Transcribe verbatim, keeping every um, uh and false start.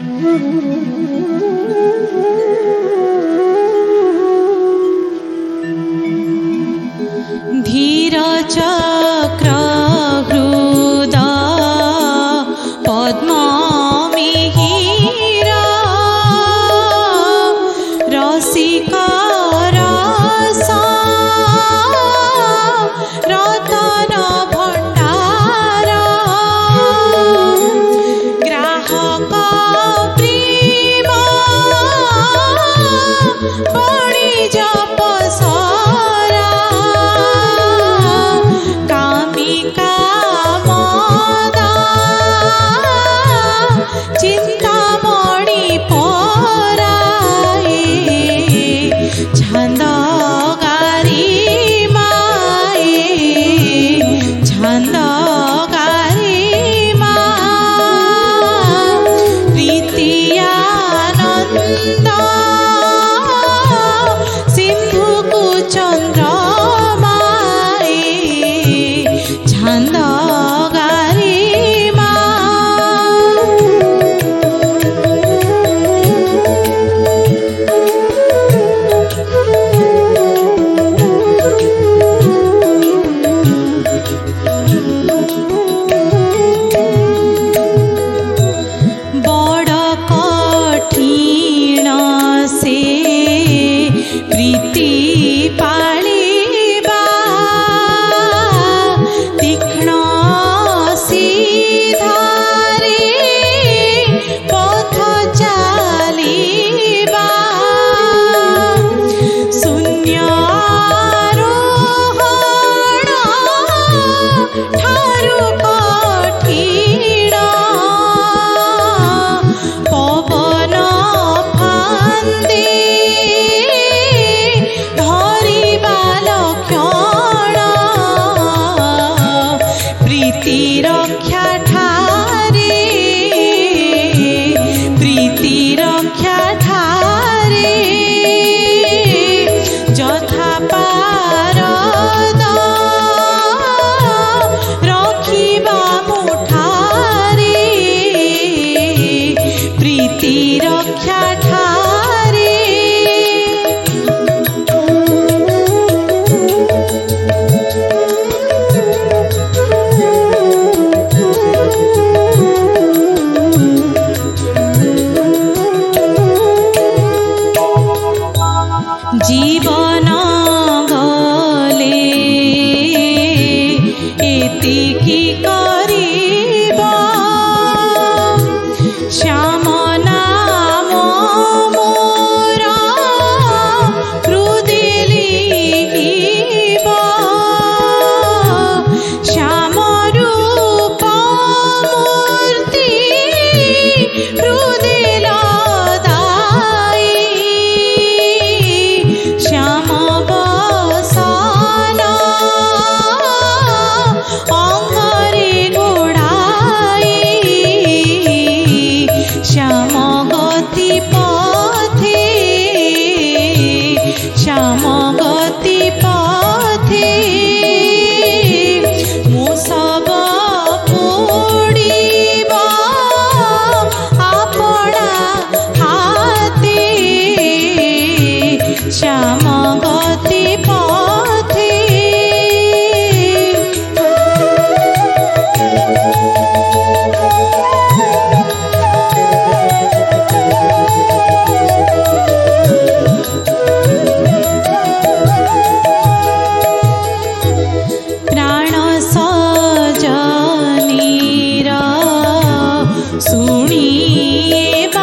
धीर चक्र हृदा पद्म मिहिर रसिक रस रतन भण्डार ग्राहक प्रेम बणिज पसरा कामिका मदा चिंतामणि पराए छंद गारी माए छंद गारी मा प्रीति आनंद सिंधु को चंद्रमाए छंद गारी मा बड़ कठिन से प्रीति पालिबा तीक्ष्ण सीधारे पथ चालिबा शून्यारोहण ठारू कठिन पवन फांदे धरिबा लक्षण प्रीति रक्षा ठारे प्रीति रक्षा ठारे यथा पारद रखिबा मुठारे प्रीति रक्षा ठारे जीवन गले एतिकी करिबा श्याम नाम मोर हृदि लिखिबा श्याम रूप मूर्ति हृदि लदाई श्याम बसन अंगरे गोड़ाई श्याम गति पथे श्याम गति पथे मो सब पोड़िबा आपणा हाथे श्याम गति पथे प्राण सजनीर सुनिए